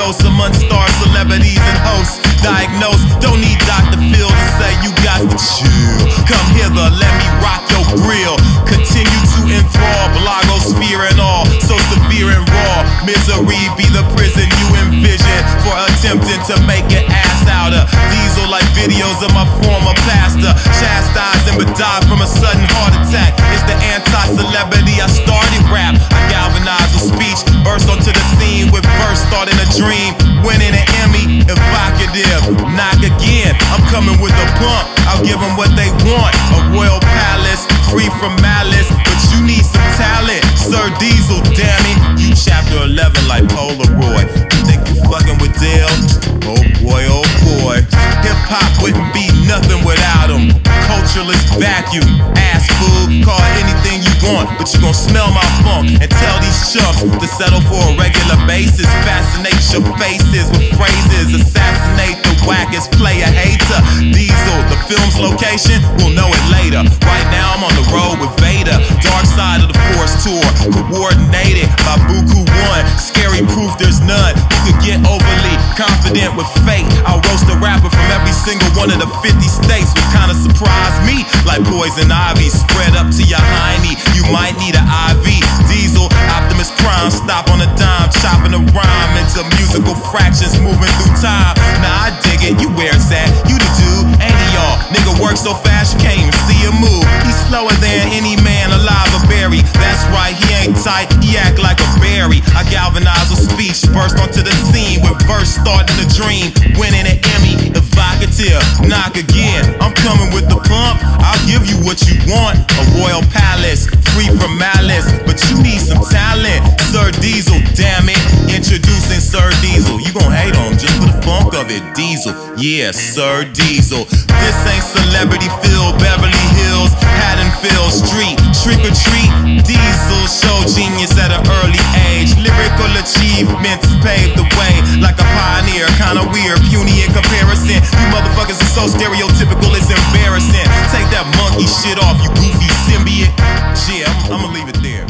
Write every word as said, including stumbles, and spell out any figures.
dose among stars, celebrities, and hosts. Diagnosed, don't need Doctor Phil to say you got to chill. Come hither, let me rock your grill. Continue to enthrall, blogosphere and all, so severe and raw. Misery be the prison you envision for attempting to make an ass out of Diesel, like videos of my former pastor chastising but died from a sudden heart attack. It's the anti-celebrity, I started rap. I galvanized with speech, burst onto the scene with verse, starting a dream, winning an Emmy, evocative. Knock again, I'm coming with a pump. I'll give them what they want, a royal palace, free from malice, but you need some talent, Sir Diesel, damn it. You chapter eleven like Polaroid. You think you fucking with Dale? Oh boy, oh boy. Hip-hop wouldn't be nothing without him. Cultureless vacuum, ass food, call it anything you want, but you gon' smell my funk and tell these chumps to settle for a regular basis. Fascinate your faces with phrases, assassinate the wackest player hater. Diesel, the film's location, we'll know it later. Right now I'm on the road with Vader. Dark Side of the Force tour, coordinated by Buku One. Scary proof there's none who could get overly confident with fate. I'll roast a rapper from every single one of the fifty states. What kinda surprised me, like poison ivy spread up to your hiney. You might need an I V. Diesel, Optimus Prime, stop on a dime, chopping a rhyme into musical fractions, moving through time. Nah, I dig it, you where it's at, you the dude, ain't he y'all? Nigga work so fast you can't even see him move. He's slower than any man alive or buried. That's right, he ain't tight, he act like a berry. I galvanize with speech, burst onto the scene with verse, starting a dream, winning an Emmy, evocative. Knock again, I'm coming with the pump. I'll give you what you want, a royal palace, free from malice, but you need some talent, Sir Diesel, damn it. Introducing Sir Diesel. You gon' hate on him just for the funk of it. Diesel, yeah, Sir Diesel. This ain't Celebrity Phil, Beverly Hills, Haddonfield Street, trick or treat. Diesel show genius at an early age. Lyrical achievements paved the way like a pioneer. Kinda weird, puny in comparison. You motherfuckers are so stereotypical, it's embarrassing. Take that monkey shit off, you goofy symbiote. Yeah, I'm, I'ma leave it there.